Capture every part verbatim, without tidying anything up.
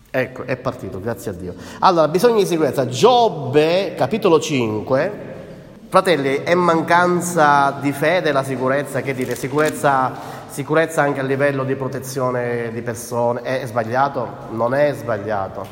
Ecco, è partito, grazie a Dio. Allora, bisogno di sicurezza. Giobbe, capitolo cinque. Fratelli, è mancanza di fede la sicurezza? Che dite? Sicurezza, sicurezza anche a livello di protezione di persone. È, è sbagliato? Non è sbagliato.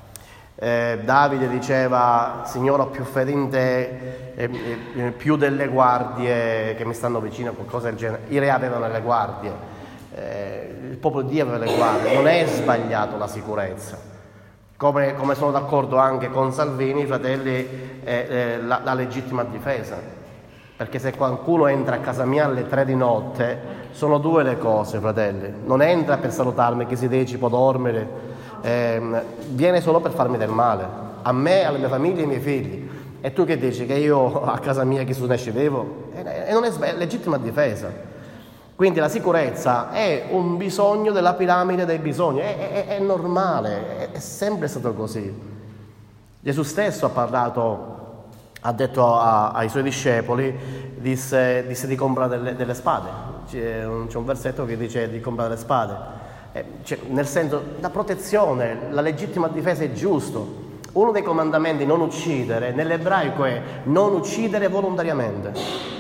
Eh, Davide diceva: Signore, ho più fede in te, eh, eh, più delle guardie che mi stanno vicino, qualcosa del genere. I re avevano le guardie. Eh, il popolo di Dio aveva le guardie. Non è sbagliato la sicurezza, come, come sono d'accordo anche con Salvini, fratelli, eh, eh, la, la legittima difesa, perché se qualcuno entra a casa mia alle tre di notte sono due le cose, fratelli: non entra per salutarmi che si dice può dormire, eh, viene solo per farmi del male a me, alla mia famiglia e ai miei figli. E tu che dici? Che io a casa mia che su ne scedevo? E, e non è, è legittima difesa. Quindi la sicurezza è un bisogno della piramide dei bisogni, è, è, è normale, è, è sempre stato così. Gesù stesso ha parlato, ha detto a, ai suoi discepoli, disse, disse di comprare delle, delle spade. C'è un, c'è un versetto che dice di comprare le spade, eh, cioè, nel senso, la protezione, la legittima difesa è giusto. Uno dei comandamenti, non uccidere, nell'ebraico è non uccidere volontariamente.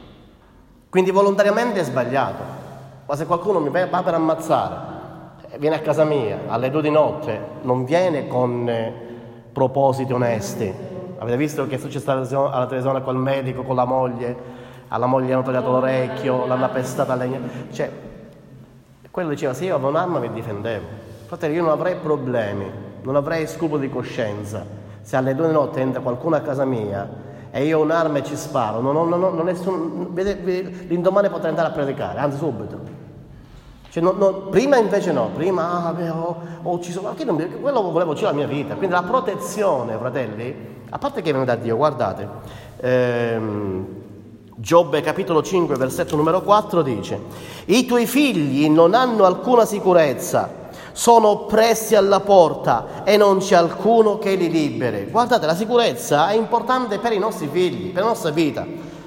Quindi volontariamente è sbagliato. Ma se qualcuno mi va per ammazzare, viene a casa mia alle due di notte, non viene con eh, propositi onesti. Avete visto che è successo alla televisione col medico, con la moglie? Alla moglie hanno tagliato l'orecchio, l'hanno appestata a legna. Cioè, quello diceva: se io avevo un'arma mi difendevo. Fratello, io non avrei problemi, non avrei scrupoli di coscienza se alle due di notte entra qualcuno a casa mia e io ho un'arma e ci sparo. Non, non, non, non nessun, vede, vede, l'indomani potrei andare a predicare, anzi subito. Cioè, non, non, prima invece no, prima ah, beh, ho, ho ucciso, ma che non, quello volevo uccidere la mia vita. Quindi la protezione, fratelli, a parte che viene da Dio, guardate, ehm, Giobbe capitolo cinque versetto numero quattro dice: i tuoi figli non hanno alcuna sicurezza, sono oppressi alla porta e non c'è alcuno che li liberi. Guardate, la sicurezza è importante per i nostri figli, per la nostra vita.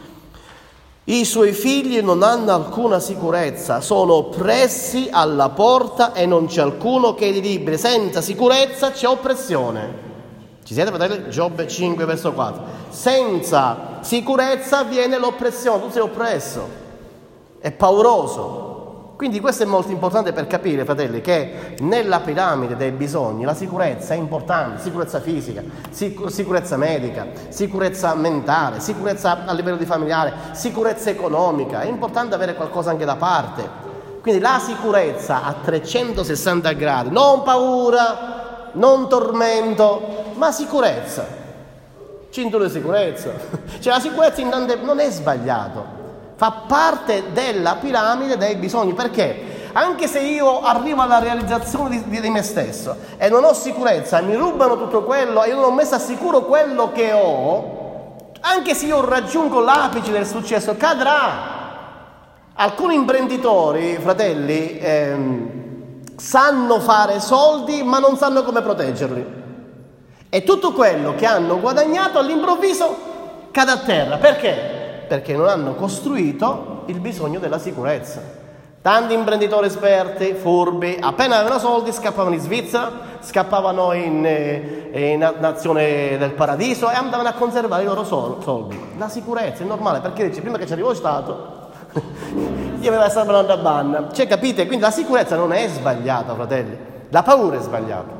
I suoi figli non hanno alcuna sicurezza, sono oppressi alla porta e non c'è alcuno che li liberi. Senza sicurezza c'è oppressione. Ci siete, fratelli? Giobbe cinque verso quattro. Senza sicurezza viene l'oppressione, tu sei oppresso, è pauroso. Quindi questo è molto importante per capire, fratelli, che nella piramide dei bisogni la sicurezza è importante: sicurezza fisica, sic- sicurezza medica, sicurezza mentale, sicurezza a livello di familiare, sicurezza economica. È importante avere qualcosa anche da parte. Quindi la sicurezza a trecentosessanta gradi, non paura, non tormento, ma sicurezza, cintura di sicurezza. Cioè la sicurezza in tante... non è sbagliato. Fa parte della piramide dei bisogni, perché anche se io arrivo alla realizzazione di, di, di me stesso e non ho sicurezza, mi rubano tutto quello e io non ho messo a sicuro quello che ho, anche se io raggiungo l'apice del successo, cadrà. Alcuni imprenditori, fratelli, ehm, sanno fare soldi ma non sanno come proteggerli, e tutto quello che hanno guadagnato all'improvviso cade a terra. Perché? Perché non hanno costruito il bisogno della sicurezza. Tanti imprenditori esperti, furbi, appena avevano soldi scappavano in Svizzera, scappavano in, in nazione del paradiso e andavano a conservare i loro soldi. La sicurezza è normale, perché dice: prima che ci arrivo Stato io mi devo stare andando a banna. Cioè, capite? Quindi la sicurezza non è sbagliata, fratelli, la paura è sbagliata.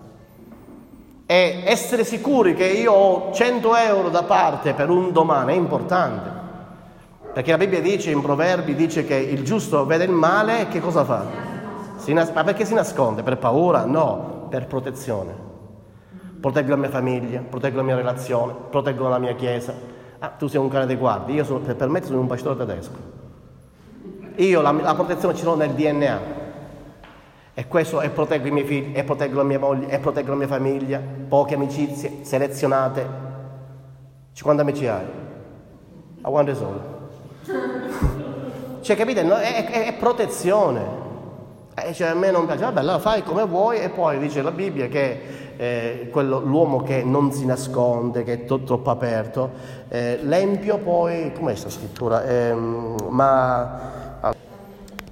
E essere sicuri che io ho cento euro da parte per un domani è importante. Perché la Bibbia dice, in Proverbi, dice che il giusto vede il male e che cosa fa? Si nas- ma perché si nasconde? Per paura? No, per protezione. Proteggo la mia famiglia, proteggo la mia relazione, proteggo la mia chiesa. Ah, tu sei un cane dei guardi, io sono, per me sono un pastore tedesco. Io la, la protezione ce l'ho nel D N A. E questo, e proteggo i miei figli, e proteggo la mia moglie, e proteggo la mia famiglia. Poche amicizie, selezionate. Quanti amici hai? A quante sono? Cioè, capite? No, è, è, è protezione. Eh, cioè, a me non piace, vabbè, allora fai come vuoi. E poi dice la Bibbia che eh, quello, l'uomo che non si nasconde, che è tutto troppo aperto, eh, l'empio poi, com'è questa scrittura? Eh, ma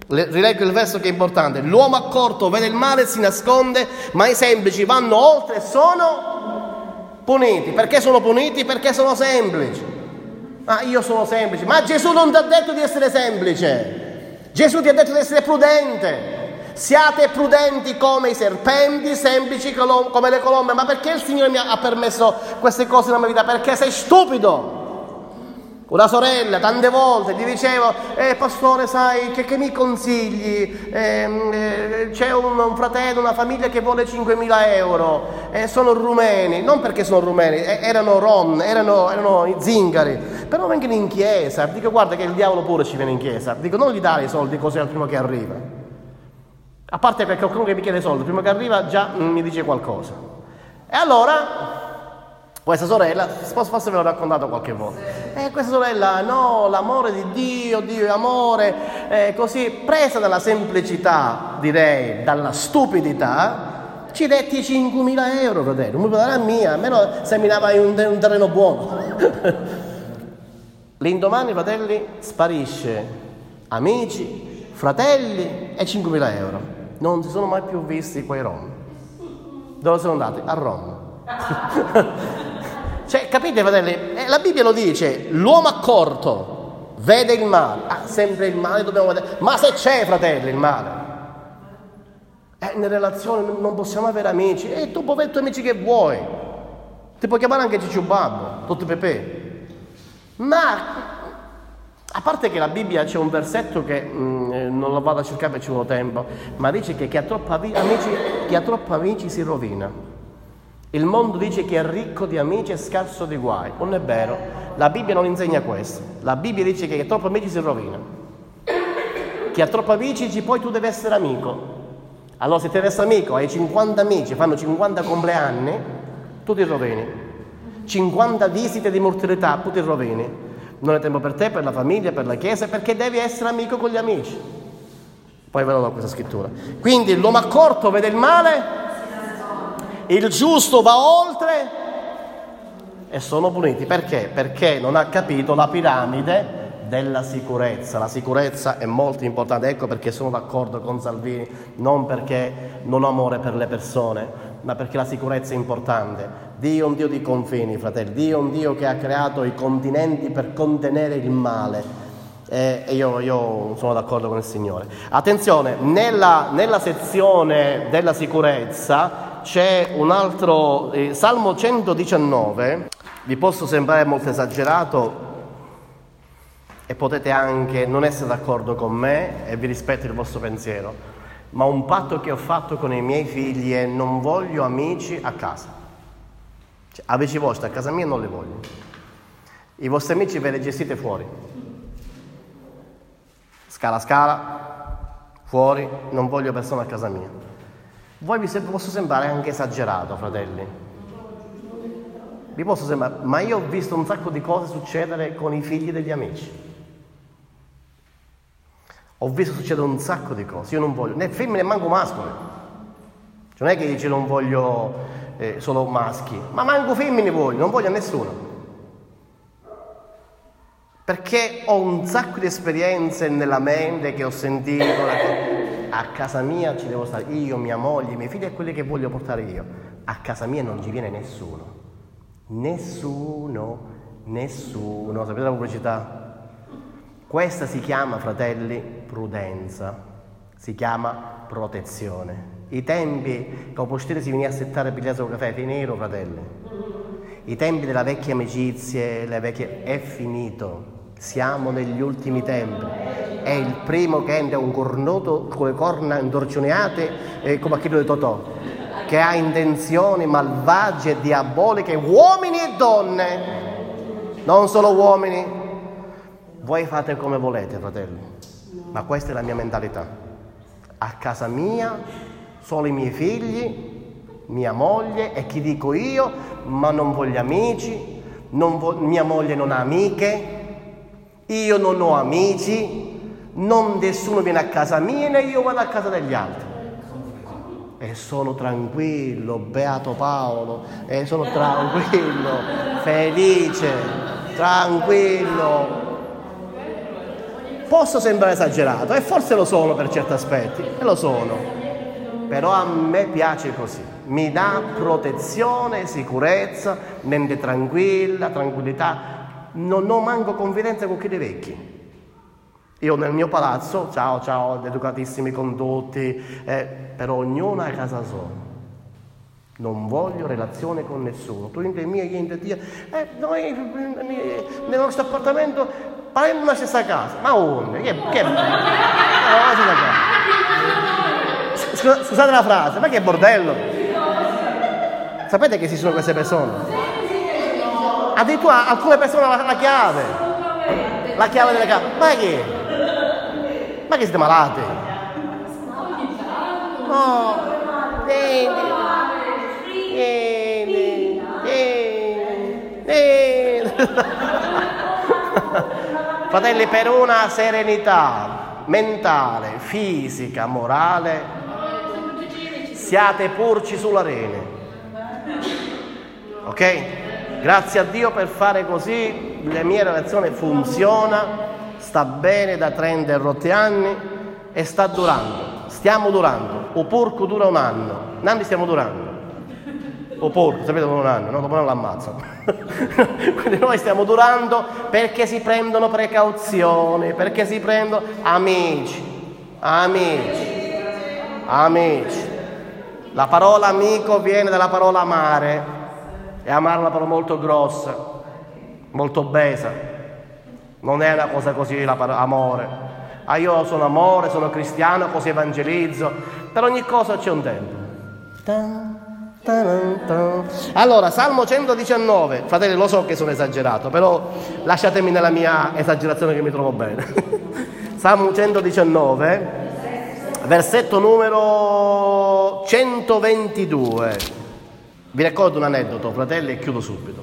Rileggo il verso che è importante. L'uomo accorto vede il male e si nasconde, ma i semplici vanno oltre e sono puniti. Perché sono puniti? Perché sono semplici. Ma io sono semplice. Ma Gesù non ti ha detto di essere semplice. Gesù ti ha detto di essere prudente. Siate prudenti come i serpenti, semplici come le colombe. Ma perché il Signore mi ha permesso queste cose nella mia vita? Perché sei stupido. Una sorella tante volte gli dicevo: eh, pastore, sai, che, che mi consigli? Eh, eh, c'è un, un fratello, una famiglia che vuole cinquemila euro, eh, sono rumeni, non perché sono rumeni, eh, erano rom, erano, erano zingari, però vengono in chiesa. Dico: guarda che il diavolo pure ci viene in chiesa. Dico: non gli dare i soldi così al primo che arriva. A parte che qualcuno che mi chiede soldi, prima che arriva già mi dice qualcosa. E allora questa sorella, forse ve l'ho raccontato qualche volta, e questa sorella, no, l'amore di Dio, Dio è amore, eh, così, presa dalla semplicità, direi, dalla stupidità, ci detti cinquemila euro, fratello, non mi può dare a mia, almeno seminava in un, un terreno buono. L'indomani, fratelli, sparisce amici, fratelli e cinquemila euro. Non si sono mai più visti quei rom. Dove sono andati? A Roma. Cioè, capite, fratelli? Eh, la Bibbia lo dice: l'uomo accorto vede il male. Ah, sempre il male dobbiamo vedere. Ma se c'è, fratelli, il male, eh, nelle relazioni non possiamo avere amici. E eh, tu puoi avere i tuoi amici che vuoi. Ti puoi chiamare anche Ciccio Babbo, Tutti Pepe. Ma a parte che la Bibbia c'è un versetto che mh, non lo vado a cercare perché ci vuole tempo, ma dice che chi ha troppi amici, chi ha troppi amici si rovina. Il mondo dice che è ricco di amici e scarso di guai. Non è vero. La Bibbia non insegna questo. La Bibbia dice che chi ha troppi amici si rovina. Chi ha troppi amici dice: poi tu devi essere amico. Allora se ti devi essere amico, hai cinquanta amici, fanno cinquanta compleanni, tu ti rovini. cinquanta visite di mortalità, tu ti rovini. Non è tempo per te, per la famiglia, per la chiesa, perché devi essere amico con gli amici. Poi ve lo do questa scrittura. Quindi l'uomo accorto vede il male, il giusto va oltre e sono puniti. Perché? Perché non ha capito la piramide della sicurezza. La sicurezza è molto importante. Ecco perché sono d'accordo con Salvini, non perché non ho amore per le persone, ma perché la sicurezza è importante. Dio è un Dio di confini, fratelli. Dio è un Dio che ha creato i continenti per contenere il male. E io, io sono d'accordo con il Signore. Attenzione, nella, nella sezione della sicurezza c'è un altro, eh, Salmo centodiciannove. Vi posso sembrare molto esagerato e potete anche non essere d'accordo con me, e vi rispetto il vostro pensiero, ma un patto che ho fatto con i miei figli è: non voglio amici a casa. Cioè, amici vostri a casa mia non li voglio. I vostri amici ve li gestite fuori, scala scala, fuori. Non voglio persone a casa mia. Voi vi posso sembrare anche esagerato, fratelli. Vi posso sembrare, ma io ho visto un sacco di cose succedere con i figli degli amici. Ho visto succedere un sacco di cose. Io non voglio né femmine né manco mascoli. Cioè, non è che dice non voglio eh, solo maschi, ma manco femmine voglio, non voglio a nessuno. Perché ho un sacco di esperienze nella mente che ho sentito. A casa mia ci devo stare io, mia moglie, i miei figli e quelli che voglio portare io. A casa mia non ci viene nessuno. Nessuno, nessuno. Sapete la pubblicità? Questa si chiama, fratelli, prudenza. Si chiama protezione. I tempi che a si veniva a settare per il caffè, finito, fratelli. I tempi della vecchia amicizie, le vecchie, è finito. Siamo negli ultimi tempi. È il primo che entra un cornuto con le corna indorcionate eh, come a chilo di Totò, che ha intenzioni malvagie e diaboliche, uomini e donne, non solo uomini. Voi fate come volete, fratelli, ma questa è la mia mentalità. A casa mia, solo i miei figli, mia moglie e chi dico io, ma non voglio amici, non vo- mia moglie non ha amiche, io non ho amici, non nessuno viene a casa mia né io vado a casa degli altri. E sono tranquillo, beato Paolo, e sono tranquillo, felice, tranquillo. posso sembrare esagerato, e forse lo sono per certi aspetti, e lo sono, però a me piace così, mi dà protezione, sicurezza, mente tranquilla, tranquillità, non ho manco confidenza con chi dei vecchi. Io nel mio palazzo, ciao ciao, educatissimi condotti, eh, però ognuno a casa sua. Non voglio relazione con nessuno. Tu in te mia, io in te tia. Eh, noi nel nostro appartamento parliamo nella stessa casa. Ma onde? Che, che no, Scusa, scusate la frase, ma che bordello! Sapete che esistono queste persone? Addirittura alcune persone hanno la chiave. La chiave delle case. Ma che? Ma che siete malati? No. Eh, Eh, eh, eh. Fratelli, per una serenità mentale, fisica, morale, siate purci sulla rene. Ok? Grazie a Dio per fare così, la mia relazione funziona, sta bene da trenta e rotti anni e sta durando. Stiamo durando. O porco dura un anno. Un anno stiamo durando. O porco, sapete, dopo un anno, no? Dopo un anno l'ammazzano. Quindi noi stiamo durando perché si prendono precauzioni, perché si prendono amici, amici, amici. La parola amico viene dalla parola amare, e amare è una parola molto grossa, molto obesa. Non è una cosa così la parola amore. Ah, io sono amore, sono cristiano, così evangelizzo. Per ogni cosa c'è un tempo. Ta. Allora, Salmo centodiciannove, fratelli, lo so che sono esagerato, però lasciatemi nella mia esagerazione che mi trovo bene. Salmo centodiciannove, versetto numero centoventidue. Vi racconto un aneddoto, fratelli, e chiudo subito.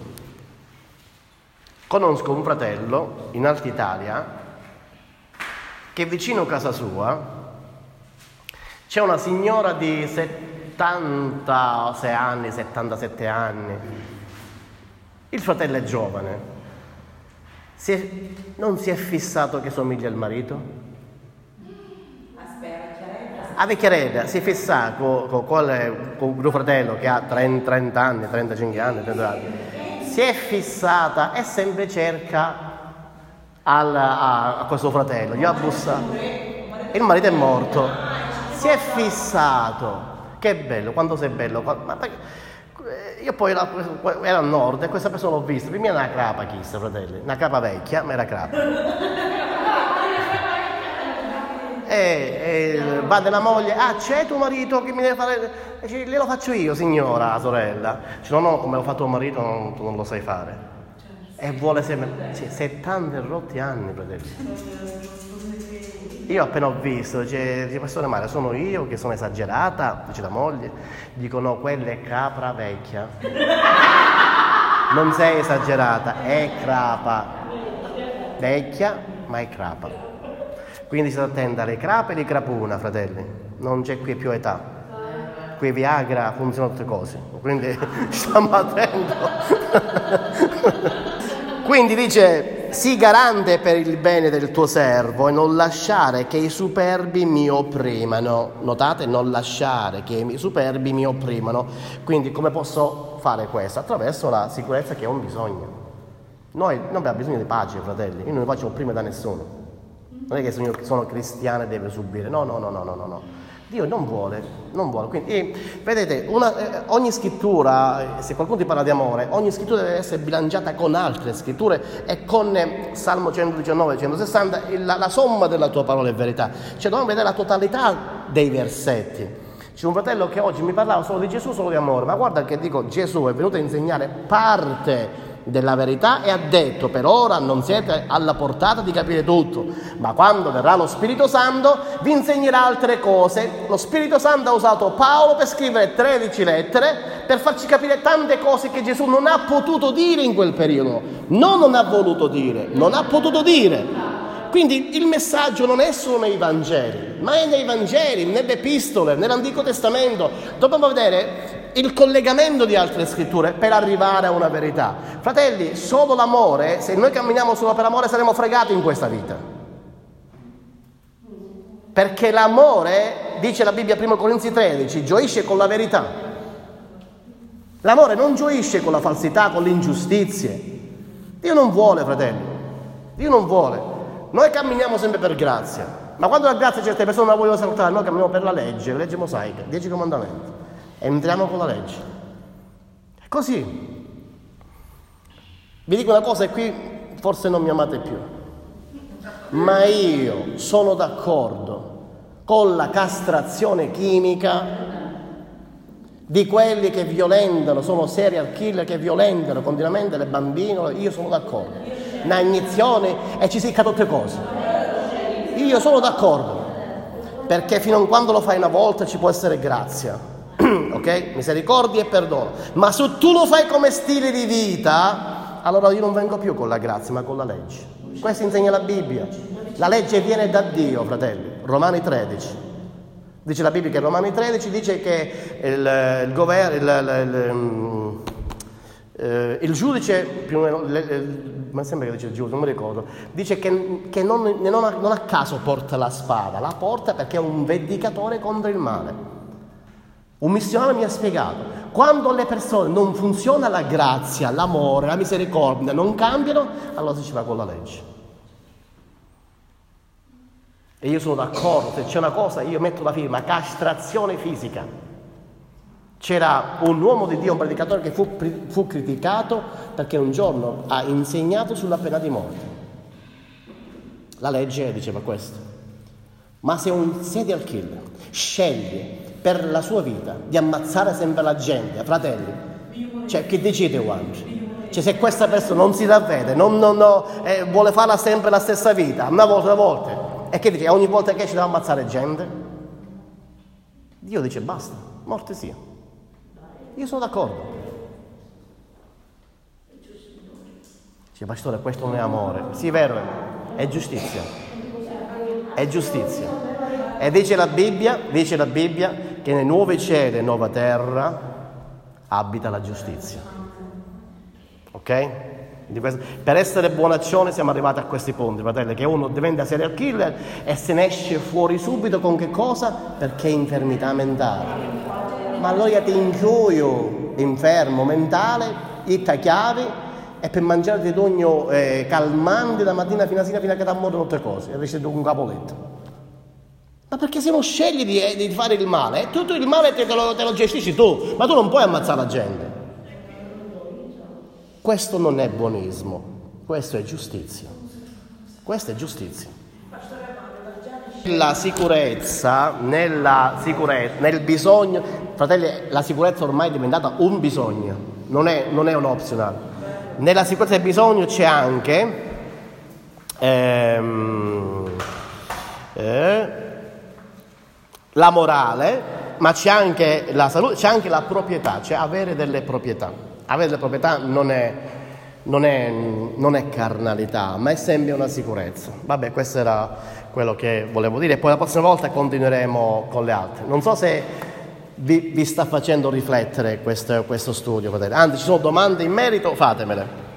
Conosco un fratello in Alta Italia che vicino a casa sua c'è una signora di settantasei anni, settantasette anni. Il fratello è giovane. Si è, non si è fissato che somiglia al marito? A vecchiarella, si è fissato con, con, con il fratello che ha trenta, trenta anni, trentacinque anni, trenta anni. Si è fissata e sempre cerca al, a, a questo fratello. Gli ha bussato. Il marito è morto. Si è fissato. Che bello, quando sei bello. Ma, io poi era, era al nord e questa persona l'ho vista. Prima era una crapa, chissà, fratelli. Una crapa vecchia, ma era crapa. E, e va della moglie, ah, c'è tuo marito che mi deve fare? E dice, glielo faccio io, signora, sorella. Dice, no, no, come l'ho fatto tuo marito non, tu non lo sai fare. E vuole sempre, cioè, settanta e rotti anni, fratelli. Io appena ho visto, dice, dice pastore Mario, sono io che sono esagerata? Dice la moglie. Dico, no, quella è capra vecchia. Non sei esagerata, è crapa. Vecchia, ma è crapa. Quindi state attenti alle crape e alle crapuna, fratelli. Non c'è qui più età. Qui Viagra funzionano tutte cose. Quindi stiamo attenti. Quindi dice, sii garante per il bene del tuo servo e non lasciare che i superbi mi opprimano. Notate, non lasciare che i superbi mi opprimano. Quindi come posso fare questo? Attraverso la sicurezza che ho un bisogno. Noi non abbiamo bisogno di pace, fratelli. Io non mi faccio opprimere da nessuno. Non è che se io sono cristiano e deve subire. No, no, no, no, no, no. Dio non vuole, non vuole. Quindi, e, vedete, una, eh, ogni scrittura, se qualcuno ti parla di amore, ogni scrittura deve essere bilanciata con altre scritture e con eh, Salmo centodiciannove, centosessanta, la, la somma della tua parola è verità. Cioè dobbiamo vedere la totalità dei versetti. C'è un fratello che oggi mi parlava solo di Gesù, solo di amore, ma guarda che dico, Gesù è venuto a insegnare parte della verità e ha detto, per ora non siete alla portata di capire tutto, ma quando verrà lo Spirito Santo vi insegnerà altre cose. Lo Spirito Santo ha usato Paolo per scrivere tredici lettere per farci capire tante cose che Gesù non ha potuto dire in quel periodo, non non ha voluto dire, non ha potuto dire. Quindi il messaggio non è solo nei Vangeli, ma è nei Vangeli, nelle epistole, nell'Antico Testamento. Dobbiamo vedere il collegamento di altre scritture per arrivare a una verità. Fratelli, solo l'amore, se noi camminiamo solo per amore saremo fregati in questa vita. Perché l'amore, dice la Bibbia primo Corinzi tredici, gioisce con la verità. L'amore non gioisce con la falsità, con le ingiustizie. Dio non vuole, fratelli. Dio non vuole. Noi camminiamo sempre per grazia, ma quando la grazia certe persone non la vogliono salutare, noi camminiamo per la legge, la legge mosaica, dieci comandamenti. E entriamo con la legge. È così. Vi dico una cosa e qui forse non mi amate più. Ma io sono d'accordo con la castrazione chimica di quelli che violentano, sono serial killer che violentano continuamente le bambine. Io sono d'accordo. Una iniezione e ci si tutte cose. Io sono d'accordo, perché fino a quando lo fai una volta ci può essere grazia, ok? Misericordia e perdono. Ma se tu lo fai come stile di vita, allora io non vengo più con la grazia, ma con la legge. Questo insegna la Bibbia. La legge viene da Dio, fratelli. Romani tredici. Dice la Bibbia che Romani tredici dice che il, il governo, il, il, il, eh, il giudice, più o meno, le, le, ma sembra che dice il giudice, non mi ricordo, dice che, che non, non, a, non a caso porta la spada, la porta perché è un vendicatore contro il male. Un missionario mi ha spiegato, quando le persone non funziona la grazia, l'amore, la misericordia, non cambiano, allora si ci va con la legge. E io sono d'accordo, se c'è una cosa io metto la firma, castrazione fisica. C'era un uomo di Dio, un predicatore che fu, fu criticato perché un giorno ha insegnato sulla pena di morte. La legge diceva questo. Ma se un serial killer sceglie per la sua vita di ammazzare sempre la gente, fratelli, cioè che decide quando? Cioè se questa persona non si ravvede, non, non, no, eh, vuole farla sempre la stessa vita, una volta, una volta, e che dice? Ogni volta che ci deve ammazzare gente? Dio dice basta, morte sia. Io sono d'accordo. Dice, pastore, questo non è amore. Sì, è vero, è giustizia. È giustizia. E dice la Bibbia, dice la Bibbia che nei nuovi cieli e nuova terra abita la giustizia. Ok? Per essere buonaccione siamo arrivati a questi punti, fratelli, che uno diventa serial killer e se ne esce fuori subito con che cosa? Perché è infermità mentale. Ma allora ti inchioio infermo mentale, itta chiavi e per mangiare di ogni eh, calmanti da mattina fino a sera fino a che ti ammodono tutte cose e resti un capoletto. Ma perché se non scegli di, eh, di fare il male, eh, tutto il male te, te, lo, te lo gestisci tu, ma tu non puoi ammazzare la gente. Questo non è buonismo, questo è giustizia. Questa è giustizia. La sicurezza, nella sicurezza, nel bisogno, fratelli, la sicurezza ormai è diventata un bisogno, non è, non è un optional. Nella sicurezza del bisogno c'è anche ehm, eh, la morale, ma c'è anche la salute, c'è anche la proprietà, cioè avere delle proprietà. Avere delle proprietà non è, non, è, non è carnalità, ma è sempre una sicurezza. Vabbè, questo era quello che volevo dire. Poi la prossima volta continueremo con le altre. Non so se vi, vi sta facendo riflettere questo, questo studio. Anzi, ci sono domande in merito, fatemele.